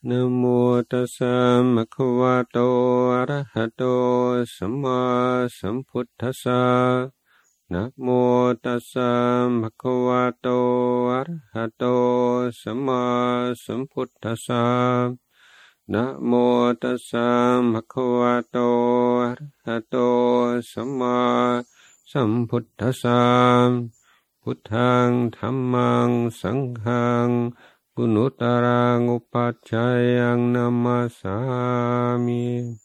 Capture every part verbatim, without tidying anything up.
นะโมตัสสะภะคะวะโตอะระหะโตสัมมาสัมพุทธัสสะนะโมตัสสะภะคะวะโตอะระหะโตสัมมาสัมพุทธัสสะนะโมตัสสะภะคะวะโตอะระหะโตสัมมาสัมพุทธัสสะพุทธังธัมมังสังฆังกุณุตรังอุปัชฌายังนัมมัสสามิ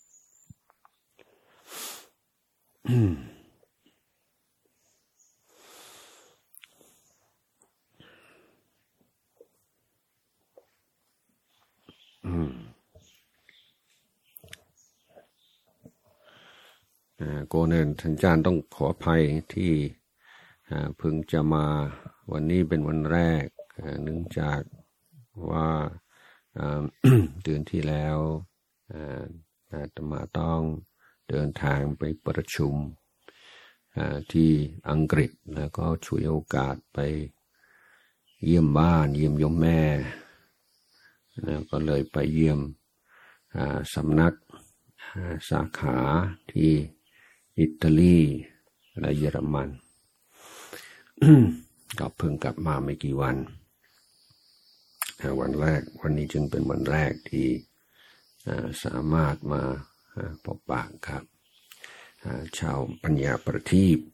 โกเนนท่านอาจารย์ต้องขออภัยที่เพิ่งจะมาวันนี้เป็นวันแรกเนื่องจากว่าเดือนที่แล้วอาตมาต้องเดินทางไปประชุมที่อังกฤษแล้วก็ช่วยโอกาสไปเยี่ยมบ้านเยี่ยมโยมแม่แล้วก็เลยไปเยี่ยมสำนักสาขาที่อิตาลีและเยอรมัน ก็เพิ่งกลับมาไม่กี่วันวันแรกวันนี้จึงเป็นวันแรกที่สามารถมาพบปะกับชาวปัญญาประทีป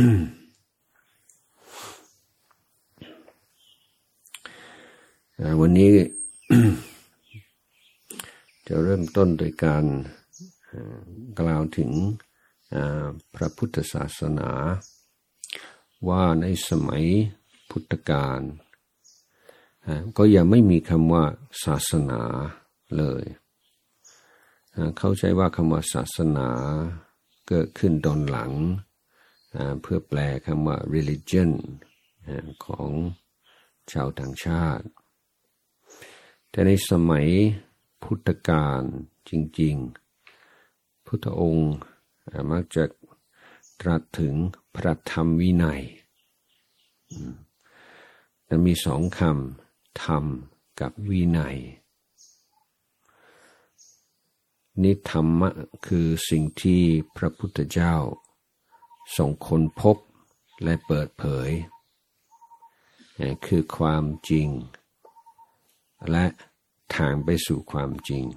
วันนี้ จะเริ่มต้นโดยการกล่าวถึงพระพุทธศาสนาว่าในสมัยพุทธกาลก็ยังไม่มีคำว่าศาสนาเลยเข้าใจว่าคำว่าศาสนาเกิดขึ้นตอนหลังเพื่อแปลคำว่า religion ของชาวต่างชาติแต่ในสมัยพุทธกาลจริงๆพุทธองค์มักจะตรัสถึงพระธรรมวินัยแต่มีสองคำธรรมกับวินัยนิธรรมะคือสิ่งที่พระพุทธเจ้าทรงค้นพบและเปิดเผยคือความจริงและทางไปสู่ความจริง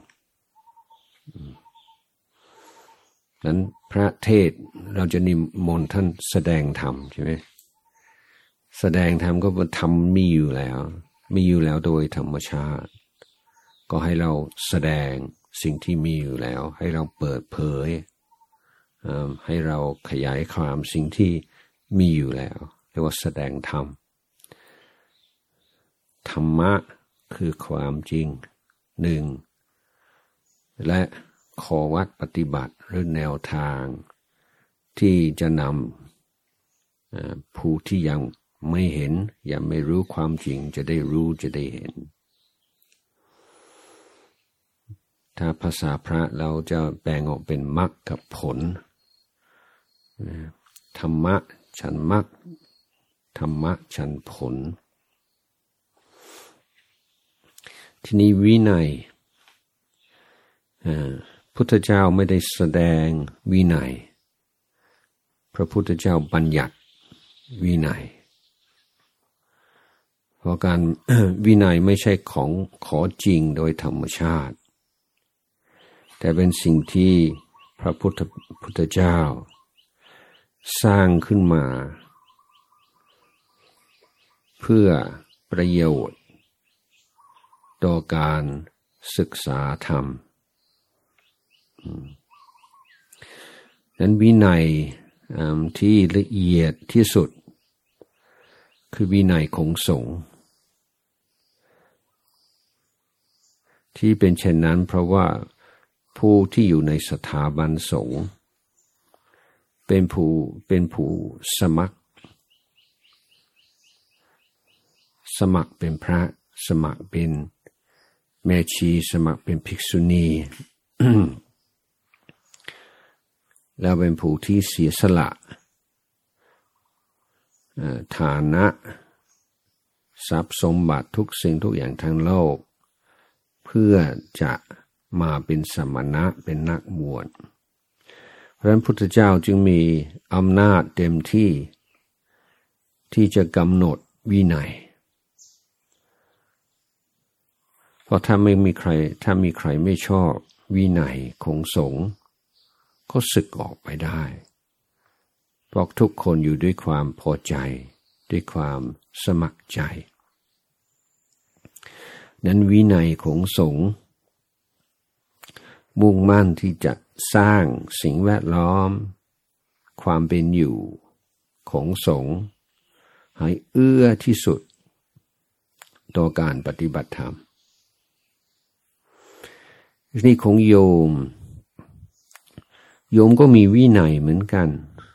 นั้นพระเทศเราจะนิมนต์ท่านแสดงธรรมใช่ไหมแสดงธรรมก็ว่าธรรมมีอยู่แล้วมีอยู่แล้วโดยธรรมชาติก็ให้เราแสดงสิ่งที่มีอยู่แล้วให้เราเปิดเผยให้เราขยายความสิ่งที่มีอยู่แล้วเรียกว่าแสดงธรรมธรรมะคือความจริงหนึ่งและข้อวัดปฏิบัติหรือแนวทางที่จะนำผู้ที่ยังไม่เห็นยังไม่รู้ความจริงจะได้รู้จะได้เห็นถ้าภาษาพระเราจะแบ่งออกเป็นมรรคกับผลธรรมะฉันมรรคธรรมะฉันผลที่นี้วินัยพุทธเจ้าไม่ได้แสดงวินัยพระพุทธเจ้าบัญญัติวินัยเพราะการ วินัยไม่ใช่ของขอจริงโดยธรรมชาติแต่เป็นสิ่งที่พระพุทธพุทธเจ้าสร้างขึ้นมาเพื่อประโยชน์ต่อการศึกษาธรรมนั้นวินัยที่ละเอียดที่สุดคือวินัยของสงฆ์ที่เป็นเช่นนั้นเพราะว่าผู้ที่อยู่ในสถาบันสงฆ์เป็นผู้เป็นผู้สมัครสมัครเป็นพระสมัครเป็นแม่ชีสมัครเป็นภิกษุณี แล้วเป็นผู้ที่เสียสละฐานะทรัพย์สมบัติทุกสิ่งทุกอย่างทางโลก เพื่อจะมาเป็นสมณะเป็นนักบวชเพราะฉะนั้นพุทธเจ้าจึงมีอำนาจเต็มที่ที่จะกำหนดวินัยเพราะถ้าไม่มีใครถ้ามีใครไม่ชอบวินัยของสงฆ์ก็สึกออกไปได้เพราะทุกคนอยู่ด้วยความพอใจด้วยความสมัครใจนั้นวินัยของสงฆ์มุ่งมั่นที่จะสร้างสิ่งแวดล้อมความเป็นอยู่ของสงฆ์ให้เอื้อที่สุดต่อการปฏิบัติธรรมนี่ของโยมโยมก็มีวินัยเหมือนกัน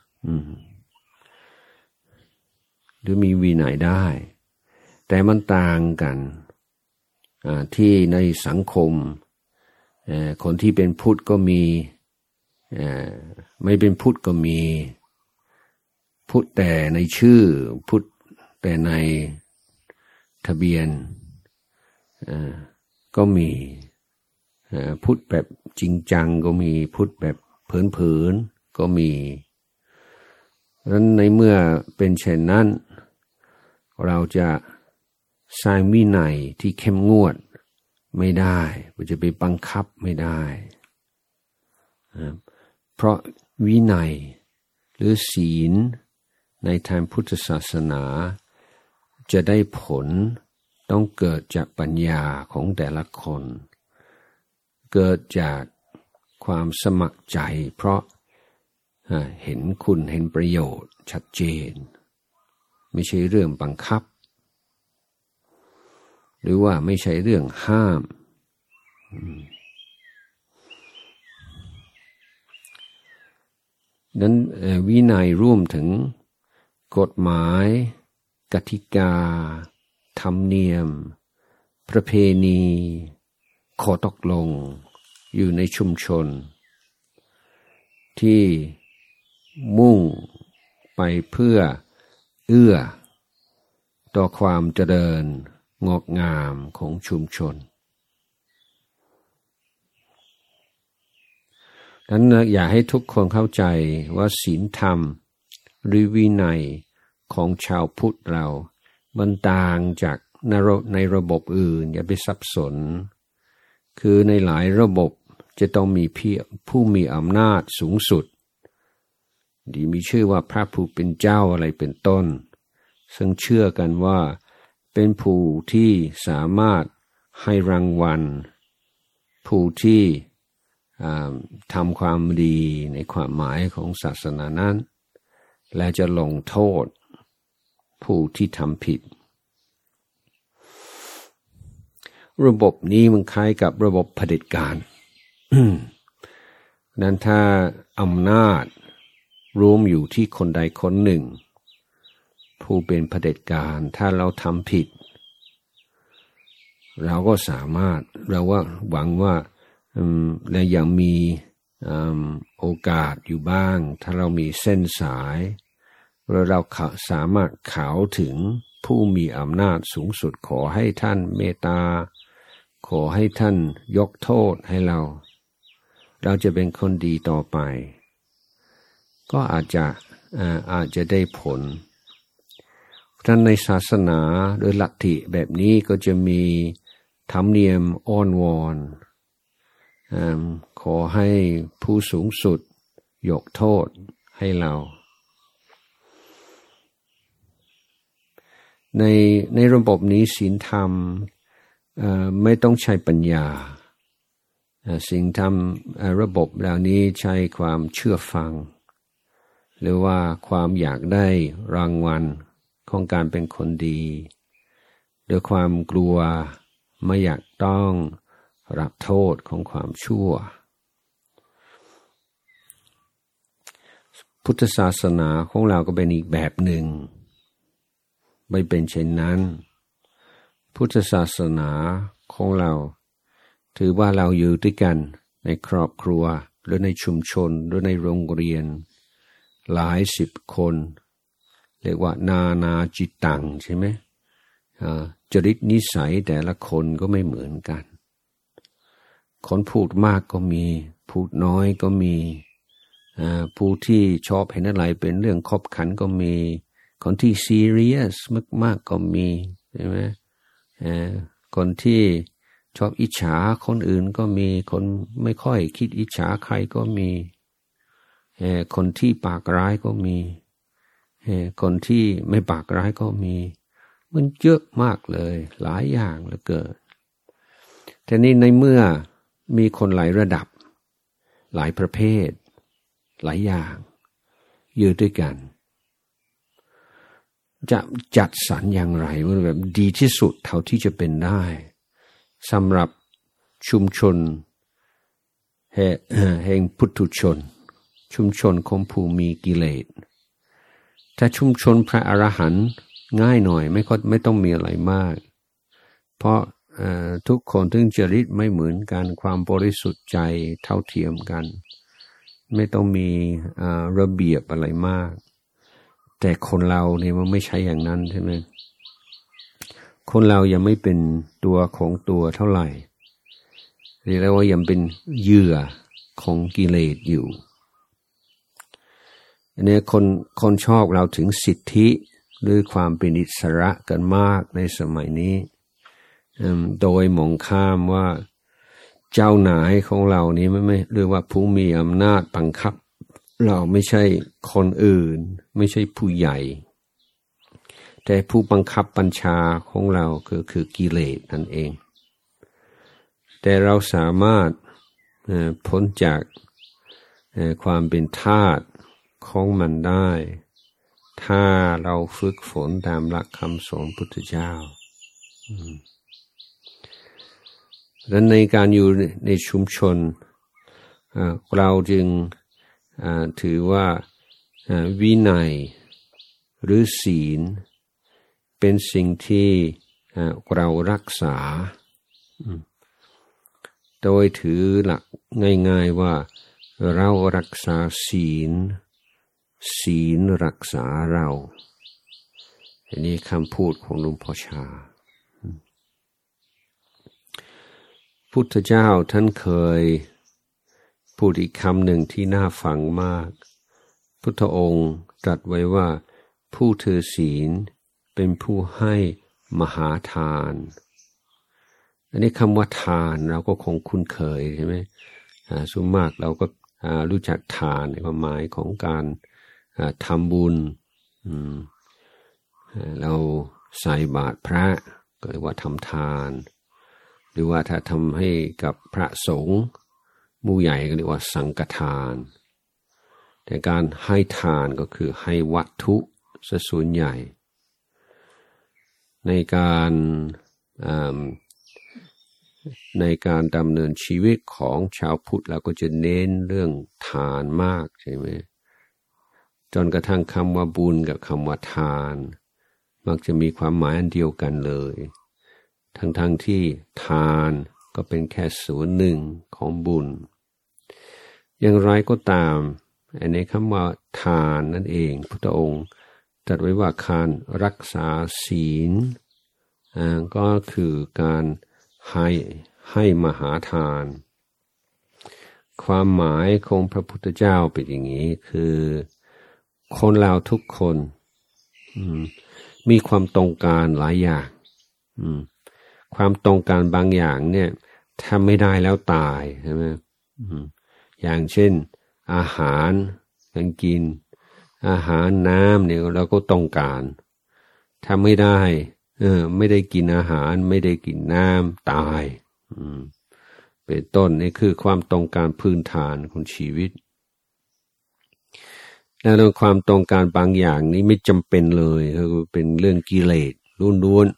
หรือมีวินัยได้แต่มันต่างกันที่ในสังคมคนที่เป็นพุทธก็มีไม่เป็นพุทธก็มีพุทธแต่ในชื่อพุทธแต่ในทะเบียนก็มีพุทธแบบจริงจังก็มีพุทธแบบเผลอๆก็มีดังนั้นในเมื่อเป็นเช่นนั้นเราจะสร้างวินัยที่เข้มงวดไม่ได้เราจะไปบังคับไม่ได้เพราะวินัยหรือศีลในทางพุทธศาสนาจะได้ผลต้องเกิดจากปัญญาของแต่ละคนเกิดจากความสมัครใจเพราะเห็นคุณเห็นประโยชน์ชัดเจนไม่ใช่เรื่องบังคับหรือว่าไม่ใช่เรื่องห้ามนั้นวินัยร่วมถึงกฎหมายกติกาธรรมเนียมประเพณีข้อตกลงอยู่ในชุมชนที่มุ่งไปเพื่อเอื้อต่อความเจริญงอกงามของชุมชนดังนั้นอยากให้ทุกคนเข้าใจว่าศีลธรรมหรือวินัยของชาวพุทธเรามันต่างจากในระบบอื่นอย่าไปสับสนคือในหลายระบบจะต้องมีผู้มีอำนาจสูงสุดที่มีชื่อว่าพระผู้เป็นเจ้าอะไรเป็นต้นซึ่งเชื่อกันว่าเป็นผู้ที่สามารถให้รางวัลผู้ที่ทำความดีในความหมายของศาสนานั้นและจะลงโทษผู้ที่ทำผิดระบบนี้มันคล้ายกับระบบเผด็จการ นั้นถ้าอำนาจรวมอยู่ที่คนใดคนหนึ่งผู้เป็นเผด็จการถ้าเราทำผิดเราก็สามารถเราว่าหวังว่าและยังมีโอกาสอยู่บ้างถ้าเรามีเส้นสายเราสามารถข่าวถึงผู้มีอำนาจสูงสุดขอให้ท่านเมตตาขอให้ท่านยกโทษให้เราเราจะเป็นคนดีต่อไปก็อาจจะอาจจะได้ผลท่านในศาสนาโดยลัทธิแบบนี้ก็จะมีธรรมเนียมอ้อนวอนขอให้ผู้สูงสุดยกโทษให้เราในในระบบนี้ศีลธรรมไม่ต้องใช้ปัญญาศีลธรรมระบบเหล่านี้ใช้ความเชื่อฟังหรือว่าความอยากได้รางวัลของการเป็นคนดีหรือความกลัวไม่อยากต้องรับโทษของความชั่วพุทธศาสนาของเราก็เป็นอีกแบบหนึ่งไม่เป็นเช่นนั้นพุทธศาสนาของเราถือว่าเราอยู่ด้วยกันในครอบครัวหรือในชุมชนหรือในโรงเรียนหลายสิบคนเรียกว่านานาจิตตังใช่ไหมจริตนิสัยแต่ละคนก็ไม่เหมือนกันคนพูดมากก็มีพูดน้อยก็มีผู้ที่ชอบเห็นอะไรเป็นเรื่องขบขันก็มีคนที่ซีเรียสมากๆก็มีใช่ไหมคนที่ชอบอิจฉาคนอื่นก็มีคนไม่ค่อยคิดอิจฉาใครก็มีคนที่ปากร้ายก็มีคนที่ไม่ปากร้ายก็มีมันเยอะมากเลยหลายอย่างเหลือเกินแต่นี่ในเมื่อมีคนหลายระดับหลายประเภทหลายอย่างอยู่ด้วยกันจะจัดสรรอย่างไรว่าแบบดีที่สุดเท่าที่จะเป็นได้สำหรับชุมชนแห่งปุถุชนชุมชนของผู้มีกิเลสถ้าชุมชนพระอรหันต์ง่ายหน่อยไม่ก็ไม่ต้องมีอะไรมากเพราะทุกคนถึงจริตไม่เหมือนกันความบริสุทธิ์ใจเท่าเทียมกันไม่ต้องมีระเบียบอะไรมากแต่คนเราเนี่ยมันไม่ใช่อย่างนั้นใช่ไหมคนเรายังไม่เป็นตัวของตัวเท่าไหร่เรียกว่ายังเป็นเหยื่อของกิเลสอยู่อันนี้คนคนชอบเราถึงสิทธิหรือความเป็นอิสระกันมากในสมัยนี้โดยมองข้ามว่าเจ้านายของเรานี้ไม่ไม่หรือว่าผู้มีอำนาจบังคับเราไม่ใช่คนอื่นไม่ใช่ผู้ใหญ่แต่ผู้บังคับบัญชาของเราคือคือกิเลสนั่นเองแต่เราสามารถพ้นจากความเป็นทาสของมันได้ถ้าเราฝึกฝนตามหลักคำสอนพุทธเจ้าดังนั้นในการอยู่ในชุมชนเราจึงถือว่าวินัยหรือศีลเป็นสิ่งที่เรารักษาโดยถือหลักง่ายๆว่าเรารักษาศีลศีลรักษาเราอันนี้คำพูดของหลวงพ่อชาพุทธเจ้าท่านเคยพูดอีกคำหนึ่งที่น่าฟังมากพุทธองค์ตรัสไว้ว่าผู้ถือศีลเป็นผู้ให้มหาทานอันนี้คำว่าทานเราก็คงคุ้นเคยใช่ไหมส่วนมากเราก็รู้จักทานในความหมายของการทำบุญเราใส่บาตรพระก็เรียกว่าทำทานหรือว่าถ้าทำให้กับพระสงฆ์หมู่ใหญ่ก็เรียกว่าสังฆทานแต่การให้ทานก็คือให้วัตถุซะส่วนใหญ่ในการในการดำเนินชีวิตของชาวพุทธเราก็จะเน้นเรื่องทานมากใช่ไหมจนกระทั่งคำว่าบุญกับคำว่าทานมักจะมีความหมายอันเดียวกันเลยทั้งๆ ท, ที่ทานก็เป็นแค่ส่วนหนึ่งของบุญอย่างไรก็ตามในคำว่าทานนั่นเองพุทธองค์ตรัสไว้ว่าการรักษาศีลก็คือการให้ให้มหาทานความหมายของพระพุทธเจ้าเป็นอย่างนี้คือคนเราทุกคนมีความต้องการหลายอย่างความต้องการบางอย่างเนี่ยถ้าไม่ได้แล้วตายใช่ไหมอย่างเช่นอาหารการกินอาหารน้ำเนี่ยเราก็ต้องการถ้าไม่ได้เออไม่ได้กินอาหารไม่ได้กินน้ำตายเป็นต้นนี่คือความต้องการพื้นฐานของชีวิตแล้วความต้องการบางอย่างนี้ไม่จำเป็นเลยคือเป็นเรื่องกิเลสล้วน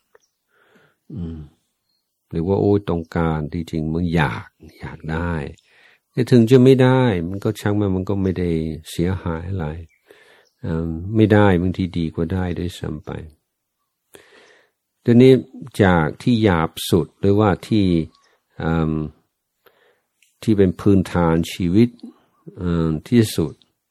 ๆหรือว่าโอ้ต้องการที่จริงมันอยากอยากได้แต่ถึงจะไม่ได้มันก็ช่างมันมันก็ไม่ได้เสียหายอะไรไม่ได้บางทีดีกว่าได้ด้วยซ้ำไปทีนี้จากที่หยาบสุดหรือว่าที่ที่เป็นพื้นฐานชีวิตที่สุด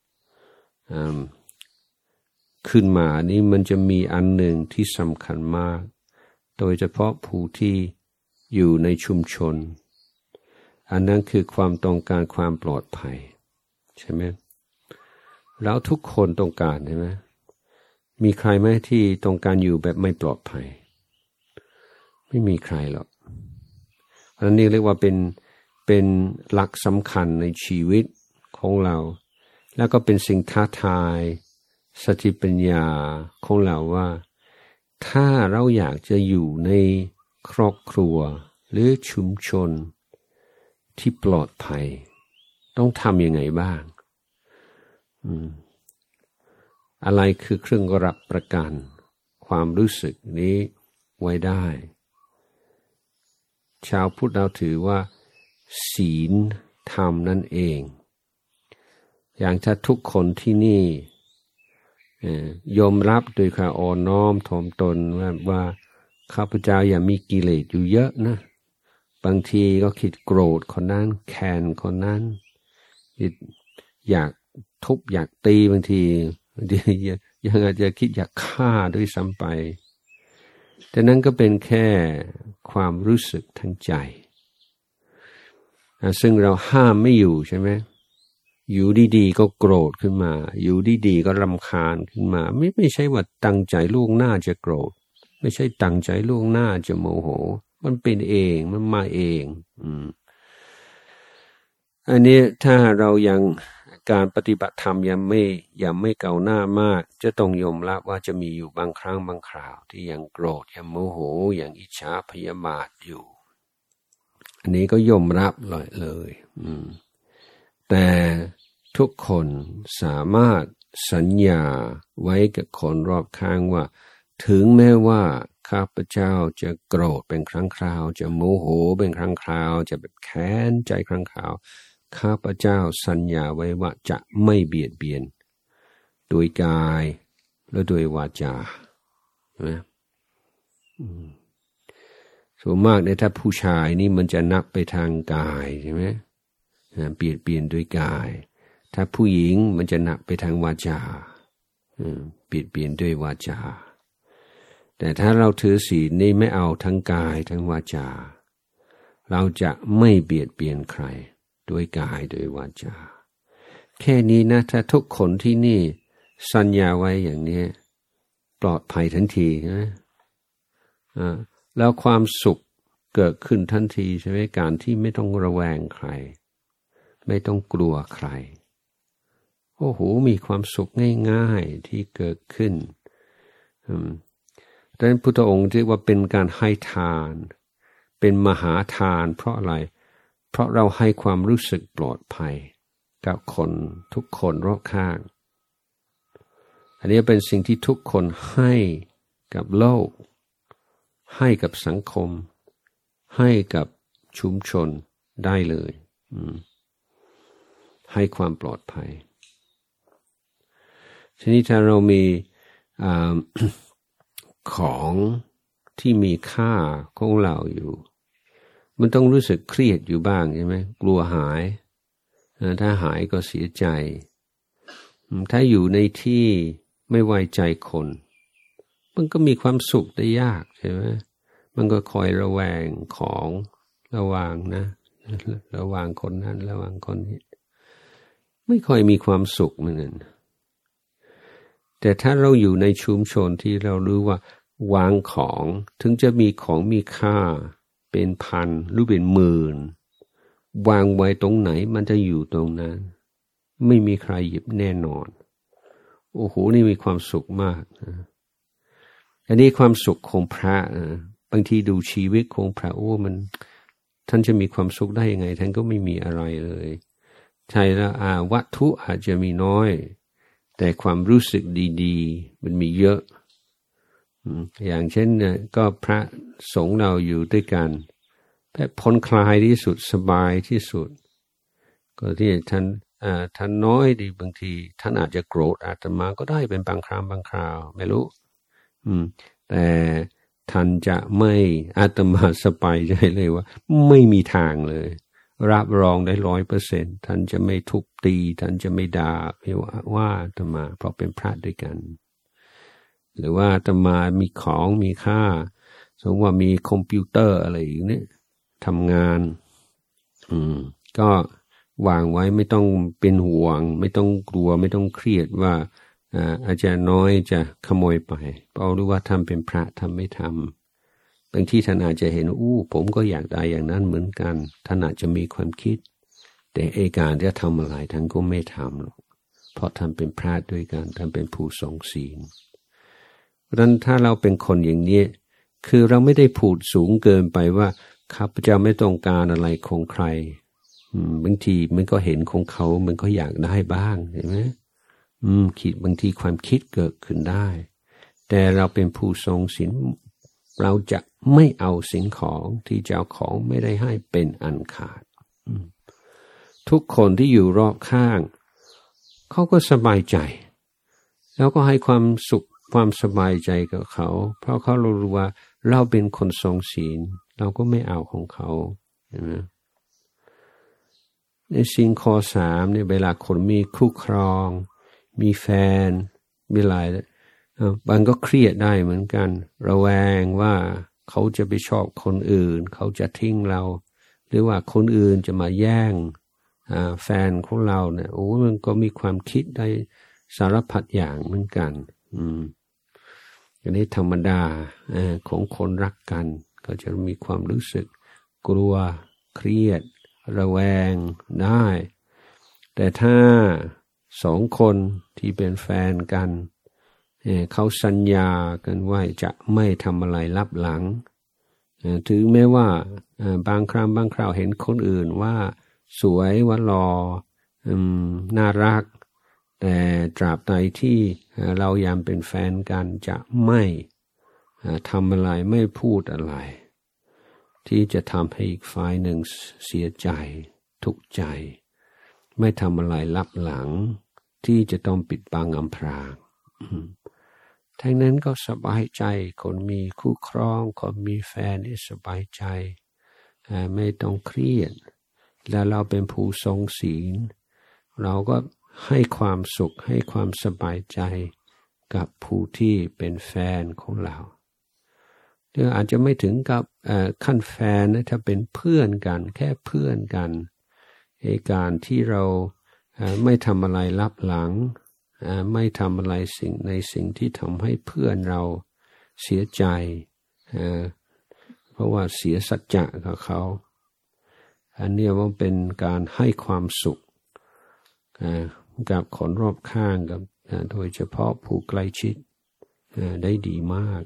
ขึ้นมานี่มันจะมีอันหนึ่งที่สำคัญมากโดยเฉพาะผู้ที่อยู่ในชุมชนอันนั้นคือความต้องการความปลอดภัยใช่ไหมแล้วทุกคนต้องการใช่ไหมมีใครไหมที่ต้องการอยู่แบบไม่ปลอดภัยไม่มีใครหรอกอันนี้เรียกว่าเป็นเป็นหลักสำคัญในชีวิตของเราแล้วก็เป็นสิ่งท้าทายสติปัญญาของเราว่าถ้าเราอยากจะอยู่ในครอบครัวหรือชุมชนที่ปลอดภัยต้องทำยังไงบ้างอืมอะไรคือเครื่องรับประกันความรู้สึกนี้ไว้ได้ชาวพุทธเราถือว่าศีลธรรมนั่นเองอย่างถ้าทุกคนที่นี่ยอมรับโดยความอ่อนน้อมถ่อมตนว่าว่าข้าพเจ้าอย่ามีกิเลสอยู่เยอะนะบางทีก็คิดโกรธคนนั้นแค้นคนนั้นอยากทุบอยากตีบางทียังอาจจะคิดอยากฆ่าด้วยซ้ำไปแต่นั้นก็เป็นแค่ความรู้สึกทางใจซึ่งเราห้ามไม่อยู่ใช่ไหมอยู่ดีๆก็โกรธขึ้นมาอยู่ดีๆก็รำคาญขึ้นมาไม่ไม่ใช่ว่าตั้งใจล่วงหน้าจะโกรธไม่ใช่ตั้งใจล่วงหน้าจะโมโหมันเป็นเองมันมาเองอืมอันนี้ถ้าเรายังการปฏิบัติธรรมยังไม่ยังไม่เก่าหน้ามากจะต้องยอมรับว่าจะมีอยู่บางครั้งบางคราวที่ยังโกรธยังโมโหยังอิจฉาพยาบาทอยู่อันนี้ก็ยอมรับเลยเลยอืมแต่ทุกคนสามารถสัญญาไว้กับคนรอบข้างว่าถึงแม้ว่าข้าพเจ้าจะโกรธเป็นครั้งคราวจะโมโหเป็นครั้งคราวจะแบบแค้นใจครั้งคราวข้าพเจ้าสัญญาไว้ว่าจะไม่เบียดเบียนโดยกายและโดยวาจานะส่วนมากในถ้าผู้ชายนี่มันจะนักไปทางกายใช่ไหมเปลี่ยนเปลี่ยนด้วยกายถ้าผู้หญิงมันจะหนักไปทางวาจาเปลี่ยนเปลี่ยนด้วยวาจาแต่ถ้าเราถือศีลนี่ไม่เอาทั้งกายทั้งวาจาเราจะไม่เบียดเบียนใครด้วยกายด้วยวาจาแค่นี้นะถ้าทุกคนที่นี่สัญญาไว้อย่างนี้ปลอดภัยทันทีนะอ่าแล้วความสุขเกิดขึ้นทันทีใช่ไหมการที่ไม่ต้องระแวงใครไม่ต้องกลัวใครโอ้โหมีความสุขง่ายๆที่เกิดขึ้นดังนั้นพุทธองค์เรียกว่าเป็นการให้ทานเป็นมหาทานเพราะอะไรเพราะเราให้ความรู้สึกปลอดภัยกับคนทุกคนรอบข้างอันนี้เป็นสิ่งที่ทุกคนให้กับโลกให้กับสังคมให้กับชุมชนได้เลยให้ความปลอดภัยทีนี้ถ้าเรามีอ ของที่มีค่าของเราอยู่มันต้องรู้สึกเครียดอยู่บ้างใช่ไหมกลัวหายถ้าหายก็เสียใจถ้าอยู่ในที่ไม่ไว้ใจคนมันก็มีความสุขได้ยากใช่ไหมมันก็คอยระแวงของระวังนะระวังคนนั้นระวังคนนี้ไม่ค่อยมีความสุขเหมือนกันแต่ถ้าเราอยู่ในชุมชนที่เรารู้ว่าวางของถึงจะมีของมีค่าเป็นพันหรือเป็นหมื่นวางไว้ตรงไหนมันจะอยู่ตรงนั้นไม่มีใครหยิบแน่นอนโอ้โหนี่มีความสุขมากนะอันนี้ความสุขของพระนะบางทีดูชีวิตของพระโอ้มันท่านจะมีความสุขได้ยังไงท่านก็ไม่มีอะไรเลยใช่แล้วอ่าวัตถุอาจจะมีน้อยแต่ความรู้สึกดีๆมันมีเยอะอย่างเช่นเนี่ยก็พระสงฆ์เราอยู่ด้วยกันแบบผ่อนคลายที่สุดสบายที่สุดก็ที่ท่านอ่าท่านน้อยดีบางทีท่านอาจจะโกรธอาตมาก็ได้เป็นบางครั้งบางคราวไม่รู้อืมแต่ท่านจะไม่อาตมาสบายใจเลยว่าไม่มีทางเลยรับรองได้ร้อยเปอร์เซ็นต์ท่านจะไม่ทุบตีท่านจะไม่ด่าไม่ว่าว่าอาตมาเพราะเป็นพระด้วยกันหรือว่าอาตมามีของมีค่าสมมติว่ามีคอมพิวเตอร์อะไรอย่างนี้ทำงานอืมก็วางไว้ไม่ต้องเป็นห่วงไม่ต้องกลัวไม่ต้องเครียดว่าอาจารย์น้อยจะขโมยไปเพราะรู้ว่าทำเป็นพระทำไม่ทำบางที่ท่านอาจจะเห็นอู้ผมก็อยากได้อย่างนั้นเหมือนกันท่านอาจจะมีความคิดแต่เอการจะทำอะไรท่านก็ไม่ทำหรอกเพราะท่านเป็นพระด้วยกันท่านเป็นผู้ทรงศีลเพราะฉะนั้นถ้าเราเป็นคนอย่างนี้คือเราไม่ได้พูดสูงเกินไปว่าข้าพเจ้าไม่ต้องการอะไรของใครบางทีมันก็เห็นของเขามันก็อยากได้บ้างเห็นไหมอืมคิดบางทีความคิดเกิดขึ้นได้แต่เราเป็นผู้ทรงศีลเราจะไม่เอาสิ่งของที่เจ้าของไม่ได้ให้เป็นอันขาดทุกคนที่อยู่รอบข้างเขาก็สบายใจแล้วก็ให้ความสุขความสบายใจกับเขาเพราะเขารู้ว่าเราเป็นคนทรงศีลเราก็ไม่เอาของเขาเห็นไหมในสิ่งข้อสามเนี่ยเวลาคนมีคู่ครองมีแฟนมีหลายบางก็เครียดได้เหมือนกันระแวงว่าเขาจะไปชอบคนอื่นเขาจะทิ้งเราหรือว่าคนอื่นจะมาแย่งแฟนของเราเนี่ยโอ้มันก็มีความคิดได้สารพัดอย่างเหมือนกันอืมอันนี้ธรรมดาของคนรักกันก็จะมีความรู้สึกกลัวเครียดระแวงได้แต่ถ้าสองคนที่เป็นแฟนกันเขาสัญญากันว่าจะไม่ทำอะไรลับหลังถึงแม้ว่าบางครั้งบางคราวเห็นคนอื่นว่าสวยว่าหล่อน่ารักแต่ตราบใดที่เรายังเป็นแฟนกันจะไม่ทำอะไรไม่พูดอะไรที่จะทำให้อีกฝ่ายหนึ่งเสียใจทุกข์ใจไม่ทำอะไรลับหลังที่จะต้องปิดบังอำพรางทั้งนั้นก็สบายใจคนมีคู่ครองคนมีแฟนนี่สบายใจไม่ต้องเครียดและเราเป็นผู้ทรงศีลเราก็ให้ความสุขให้ความสบายใจกับผู้ที่เป็นแฟนของเราเดี๋ยวอาจจะไม่ถึงกับขั้นแฟนนะถ้าเป็นเพื่อนกันแค่เพื่อนกันในการที่เราไม่ทำอะไรลับหลังไม่ทำอะไรสิ่งในสิ่งที่ทำให้เพื่อนเราเสียใจเพราะว่าเสียสัจจะกับเขาอันนี้ว่าเป็นการให้ความสุขกับคนรอบข้างกับโดยเฉพาะผู้ใกล้ชิดได้ดีมาก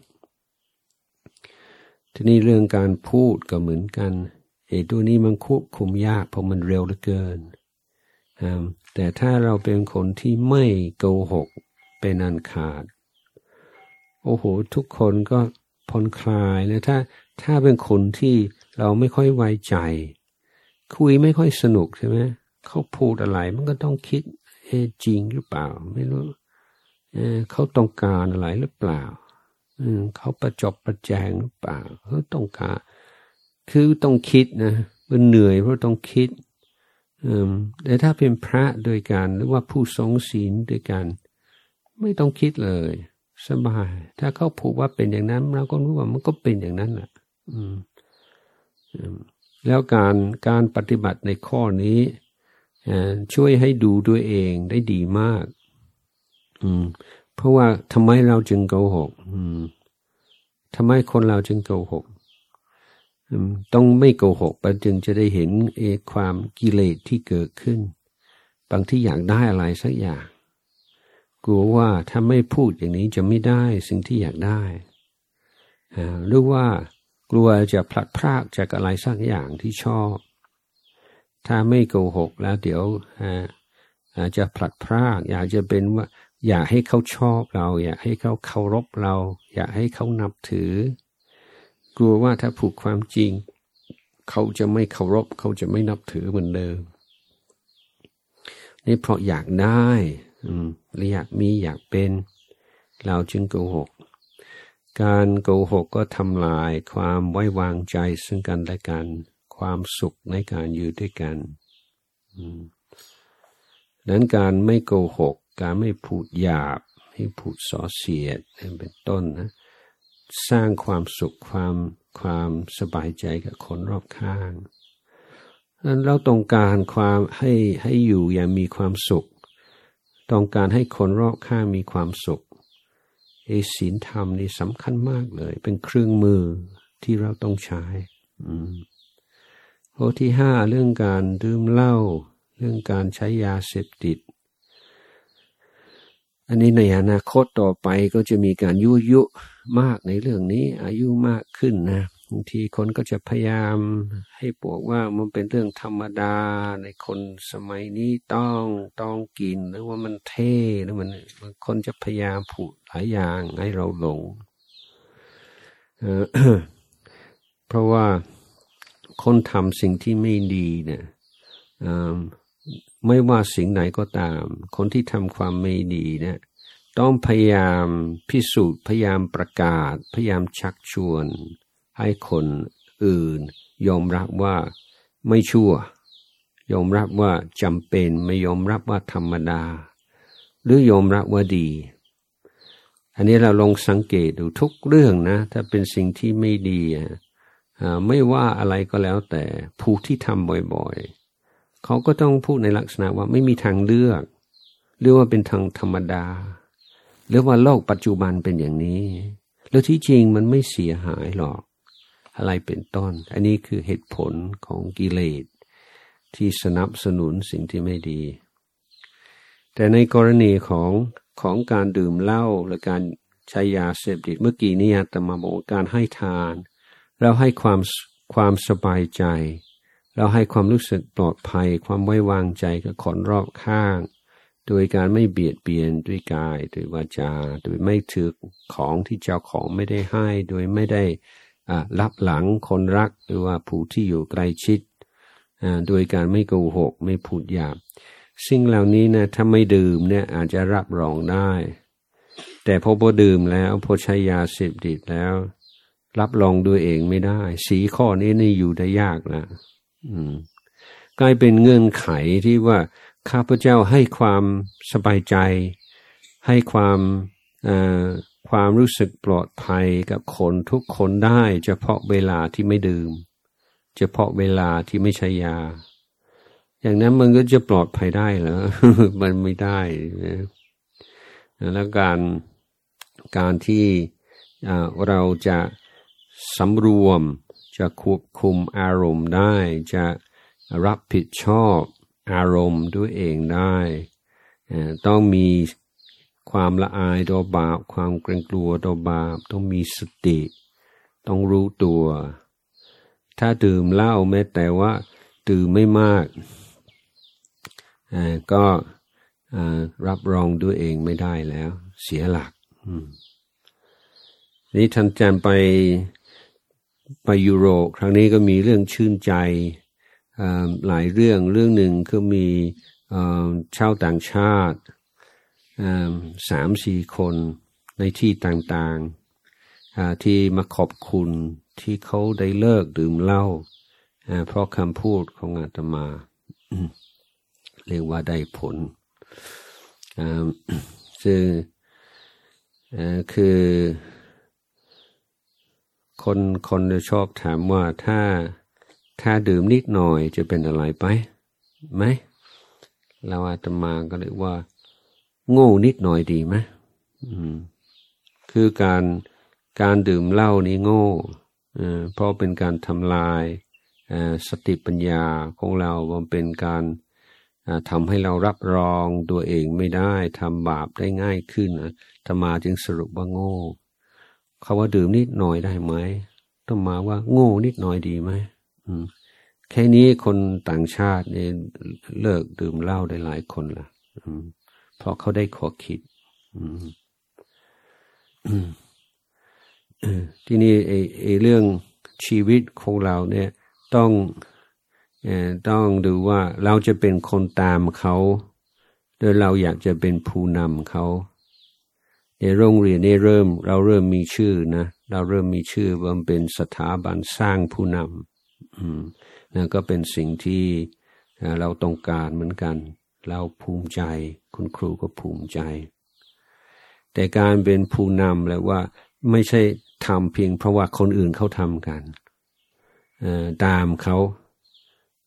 ทีนี้เรื่องการพูดก็เหมือนกันไอ้ตัวนี้มันควบคุมยากเพราะมันเร็วเหลือเกินแต่ถ้าเราเป็นคนที่ไม่โกหกเป็นอันขาดโอ้โหทุกคนก็ผ่อนคลายนะถ้าถ้าเป็นคนที่เราไม่ค่อยไว้ใจคุยไม่ค่อยสนุกใช่ไหมเขาพูดอะไรมันก็ต้องคิดเอจริงหรือเปล่าไม่รู้เออเขาต้องการอะไรหรือเปล่าเออเขาประจบประแจงหรือเปล่าเขาต้องการคือต้องคิดนะมันเหนื่อยเพราะต้องคิดอืมแต่ถ้าเป็นพระด้วยกันหรือว่าผู้ทรงศีลด้วยกันไม่ต้องคิดเลยสบายถ้าเขาพูดว่าเป็นอย่างนั้นเราก็รู้ว่ามันก็เป็นอย่างนั้นแหละอืมอืมแล้วการการปฏิบัติในข้อนี้ช่วยให้ดูด้วยเองได้ดีมากอืมเพราะว่าทำไมเราจึงโกหกอืมทำไมคนเราจึงโกหกต้องไม่โกหกมันจึงจะได้เห็นเอความกิเลสที่เกิดขึ้นบางที่อยากได้อะไรสักอย่างกลัวว่าถ้าไม่พูดอย่างนี้จะไม่ได้สิ่งที่อยากได้หรือว่ากลัวจะพลัดพรากจากอะไรสักอย่างที่ชอบถ้าไม่โกหกแล้วเดี๋ยวอาจจะพลัดพรากอยากจะเป็นว่าอยากให้เขาชอบเราอยากให้เขาเคารพเราอยากให้เขานับถือกลัวว่าถ้าพูดความจริงเขาจะไม่เคารพเขาจะไม่นับถือเหมือนเดิมนี่เพราะอยากได้อืมหรืออยากมีอยากเป็นเราจึงโกหกการโกหกก็ทำลายความไว้วางใจซึ่งกันและกันความสุขในการอยู่ด้วยกันดังนั้นการไม่โกหกการไม่พูดหยาบไม่พูดส่อเสียดเป็นต้นนะสร้างความสุขความความสบายใจกับคนรอบข้างเราต้องการความให้ให้อยู่อย่างมีความสุขต้องการให้คนรอบข้างมีความสุขไอ้ศีลธรรมนี่สำคัญมากเลยเป็นเครื่องมือที่เราต้องใช้ข้อที่ห้าเรื่องการดื่มเหล้าเรื่องการใช้ยาเสพติดอันนี้ในอนาคตต่อไปก็จะมีการยุยุมากในเรื่องนี้อายุมากขึ้นนะบางทีคนก็จะพยายามให้บอกว่ามันเป็นเรื่องธรรมดาในคนสมัยนี้ต้องต้องกินหรือว่ามันเท่หรือมันคนจะพยายามพูดหลายอย่างให้เราหลง เ, เพราะว่าคนทำสิ่งที่ไม่ดีเนี่ยไม่ว่าสิ่งไหนก็ตามคนที่ทำความไม่ดีเนี่ยต้องพยายามพิสูจน์พยายามประกาศพยายามชักชวนให้คนอื่นยอมรับว่าไม่ชั่วยอมรับว่าจำเป็นไม่ยอมรับว่าธรรมดาหรือยอมรับว่าดีอันนี้เราลองสังเกตดูทุกเรื่องนะถ้าเป็นสิ่งที่ไม่ดีไม่ว่าอะไรก็แล้วแต่ผู้ที่ทำบ่อยๆเขาก็ต้องพูดในลักษณะว่าไม่มีทางเลือกหรือว่าเป็นทางธรรมดาหรือว่าโลกปัจจุบันเป็นอย่างนี้แล้วที่จริงมันไม่เสียหายหรอกอะไรเป็นต้นอันนี้คือเหตุผลของกิเลสที่สนับสนุนสิ่งที่ไม่ดีแต่ในกรณีของของการดื่มเหล้าหรือการใช้ยาเสพติดเมื่อกี้นี้อาตมาบอกการให้ทานเราให้ความความสบายใจเราให้ความรู้สึกปลอดภัยความไว้วางใจกับคนรอบข้างโดยการไม่เบียดเบียนด้วยกายด้วยวาจาโดยไม่ถือของที่เจ้าของไม่ได้ให้โดยไม่ได้รับหลังคนรักหรือว่าผู้ที่อยู่ใกล้ชิดโดยการไม่โกหกไม่พูดหยาบสิ่งเหล่านี้นะถ้าไม่ดื่มเนี่ยอาจจะรับรองได้แต่พอพอดื่มแล้วพอใช้ยาเสพติดแล้วรับรองด้วยเองไม่ได้สีข้อนี้นี่อยู่ได้ยากนะกลายเป็นเงื่อนไขที่ว่าข้าพเจ้าให้ความสบายใจให้ความความรู้สึกปลอดภัยกับคนทุกคนได้เฉพาะเวลาที่ไม่ดื่มเฉพาะเวลาที่ไม่ใช้ยาอย่างนั้นมันก็จะปลอดภัยได้เหรอ มันไม่ได้นะแล้วการการที่เราจะสำรวมจะควบคุมอารมณ์ได้จะรับผิดชอบอารมณ์ด้วยเองได้ต้องมีความละอายต่อบาปความเกรงกลัวต่อบาปต้องมีสติต้องรู้ตัวถ้าดื่มเหล้าแม้แต่ว่าดื่มไม่มากก็รับรองด้วยเองไม่ได้แล้วเสียหลักนี่ท่านอาจารย์ไปไปยุโรปครั้งนี้ก็มีเรื่องชื่นใจหลายเรื่องเรื่องหนึ่งก็มีชาวต่างชาติสามสี่คนในที่ต่างๆที่มาขอบคุณที่เขาได้เลิกดื่มเหล้าเพราะคำพูดของอาตมาเรียกว่าได้ผลซึ่งคือคนคนจะชอบถามว่าถ้าถ้าดื่มนิดหน่อยจะเป็นอะไรไปไหมเราอาตมาก็เรียกว่าโง่นิดหน่อยดีไหมคือการการดื่มเหล้านี้โง่เพราะเป็นการทำลายสติปัญญาของเรามันเป็นการทำให้เรารับรองตัวเองไม่ได้ทำบาปได้ง่ายขึ้นอาตมาจึงสรุปว่าโง่เขาว่าดื่มนิดหน่อยได้ไหมต้องมาว่าโง่นิดหน่อยดีไหมแค่นี้คนต่างชาติเนี่ยเลิกดื่มเหล้าได้หลายคนละเพราะเขาได้ขอคิดที่นี่ไอ้ไอ้เรื่องชีวิตของเราเนี่ยต้องต้องดูว่าเราจะเป็นคนตามเขาโดยเราอยากจะเป็นผู้นำเขาในโรงเรียนนี่เริ่มเราเริ่มมีชื่อนะเราเริ่มมีชื่อว่าเป็นสถาบันสร้างผู้นำนั่นก็เป็นสิ่งที่เราต้องการเหมือนกันเราภูมิใจคุณครูก็ภูมิใจแต่การเป็นผู้นำแล้วว่าไม่ใช่ทำเพียงเพราะว่าคนอื่นเขาทำกันตามเขา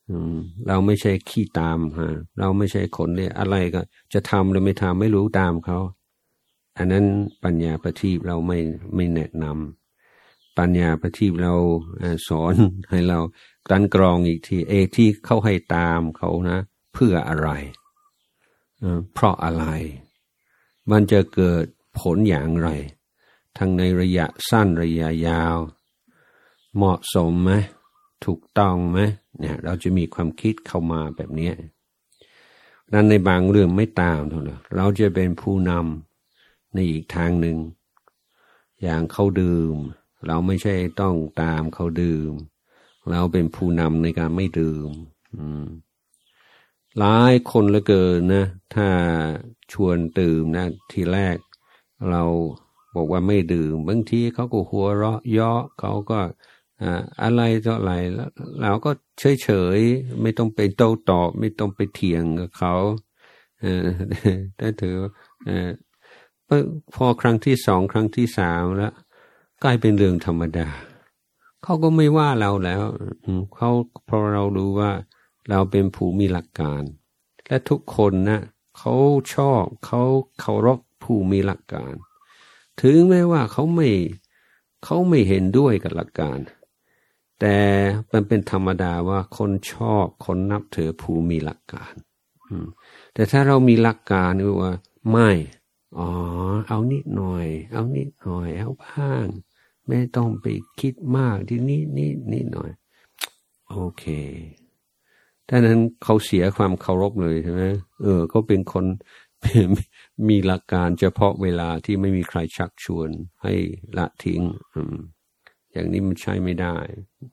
เราไม่ใช่ขี้ตามฮะเราไม่ใช่คนเนี่ยอะไรก็จะทำหรือไม่ทำไม่รู้ตามเขาอันนั้นปัญญาประทีปเราไม่ไม่แนะนำปัญญาประทีปเราสอนให้เรากลั่นกรองอีกทีเอที่เขาให้ตามเขานะเพื่ออะไรเพราะอะไรมันจะเกิดผลอย่างไรทั้งในระยะสั้นระยะยาวเหมาะสมไหมถูกต้องไหมเนี่ยเราจะมีความคิดเข้ามาแบบนี้นั้นในบางเรื่องไม่ตามเท่านั้นเราจะเป็นผู้นำในอีกทางหนึ่งอย่างเขาดื่มเราไม่ใช่ต้องตามเขาดื่มเราเป็นผู้นำในการไม่ดื่มหลายคนเหลือเกินนะถ้าชวนดื่มนะทีแรกเราบอกว่าไม่ดื่มบางทีเขาก็หัวเราะเยาะเขาก็อ่าอะไรต่ออะไรแล้วเราก็เฉยๆไม่ต้องไปโต้ตอบไม่ต้องไปเถียงกับเขาเออได้ถือเออพอครั้งที่สองครั้งที่สามแล้วกลายเป็นเรื่องธรรมดาเขาก็ไม่ว่าเราแล้วเขาเพราะเรารู้ว่าเราเป็นผู้มีหลักการและทุกคนนะเขาชอบเขาเคารพผู้มีหลักการถึงแม้ว่าเขาไม่เขาไม่เห็นด้วยกับหลักการแต่มันเป็นธรรมดาว่าคนชอบคนนับถือผู้มีหลักการแต่ถ้าเรามีหลักการว่าไม่อ๋อเอานิดหน่อยเอานิดหน่อยเอาบ้างไม่ต้องไปคิดมากที่นี่นี่นิดหน่อยโอเคถ้านั้นเขาเสียความเคารพเลยใช่ไหมเออเขาเป็นคนมีหลักการเฉพาะเวลาที่ไม่มีใครชักชวนให้ละทิ้งอืมอย่างนี้มันใช้ไม่ได้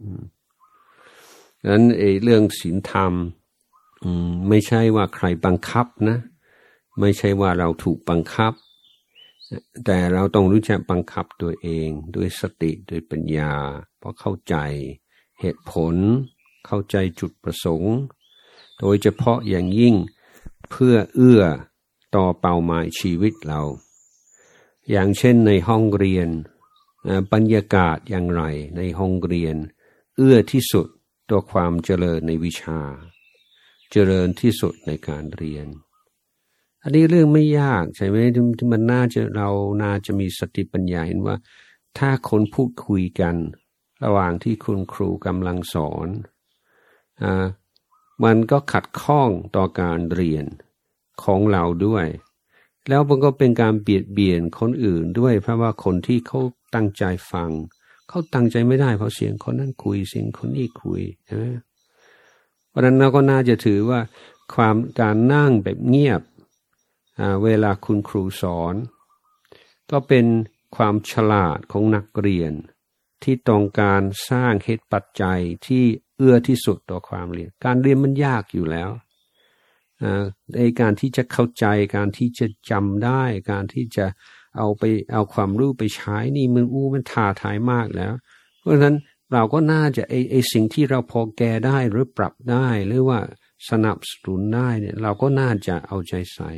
ดังนั้นไอ้เรื่องศีลธรรมไม่ใช่ว่าใครบังคับนะไม่ใช่ว่าเราถูกบังคับแต่เราต้องรู้จักบังคับตัวเองด้วยสติด้วยปัญญาเพราะเข้าใจเหตุผลเข้าใจจุดประสงค์โดยเฉพาะอย่างยิ่งเพื่อเอื้อต่อเป้าหมายชีวิตเราอย่างเช่นในห้องเรียนบรรยากาศอย่างไรในห้องเรียนเอื้อที่สุดต่อความเจริญในวิชาเจริญที่สุดในการเรียนอันนี้เรื่องไม่ยากใช่ไหมที่มันน่าจะเราน่าจะมีสติปัญญาเห็นว่าถ้าคนพูดคุยกันระหว่างที่คุณครูกำลังสอนอ่ามันก็ขัดข้องต่อการเรียนของเราด้วยแล้วมันก็เป็นการเบียดเบียนคนอื่นด้วยเพราะว่าคนที่เขาตั้งใจฟังเขาตั้งใจไม่ได้เพราะเสียงคนนั้นคุยเสียงคนนี้คุยใช่ไหมเพราะนั้นเราก็น่าจะถือว่าความการนั่งแบบเงียบเวลาคุณครูสอนก็เป็นความฉลาดของนักเรียนที่ต้องการสร้างเหตุปัจจัยที่เอื้อที่สุดต่อความเรียนการเรียนมันยากอยู่แล้วในการที่จะเข้าใจการที่จะจำได้การที่จะเอาไปเอาความรู้ไปใช้นี่มันอู้มันท้าทายมากแล้วเพราะฉะนั้นเราก็น่าจะไอไอสิ่งที่เราพอแก้ได้หรือปรับได้หรือว่าสนับสนุนได้เนี่ยเราก็น่าจะเอาใจใส่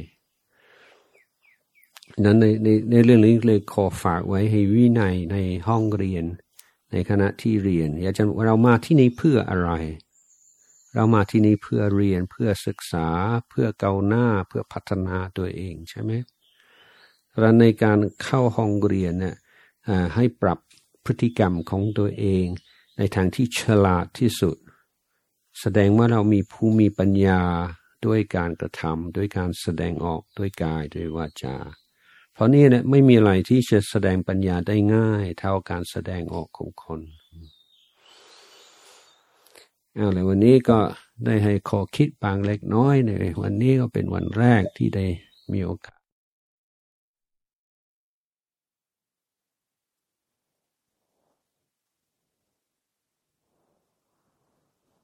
นั้นในในในเรื่องนี้เลยขอฝากไว้ให้วินัยในห้องเรียนในคณะที่เรียนอยากจะเรามาที่นี่เพื่ออะไรเรามาที่นี่เพื่อเรียนเพื่อศึกษาเพื่อก้าวหน้าเพื่อพัฒนาตัวเองใช่ไหมและในการเข้าห้องเรียนเนี่ยให้ปรับพฤติกรรมของตัวเองในทางที่ฉลาดที่สุดแสดงว่าเรามีผู้มีปัญญาด้วยการกระทำด้วยการแสดงออกด้วยกายด้วยวาจาเพราะนี่เนี่ยไม่มีอะไรที่จะแสดงปัญญาได้ง่ายเท่าการแสดงออกของคนเอาเลยวันนี้ก็ได้ให้ขอคิดบางเล็กน้อยในวันนี้ก็เป็นวันแรกที่ได้มีโอกาส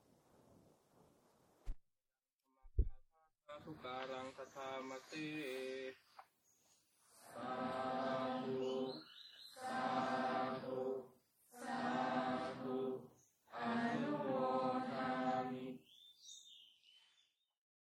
ทุการังคาถามติ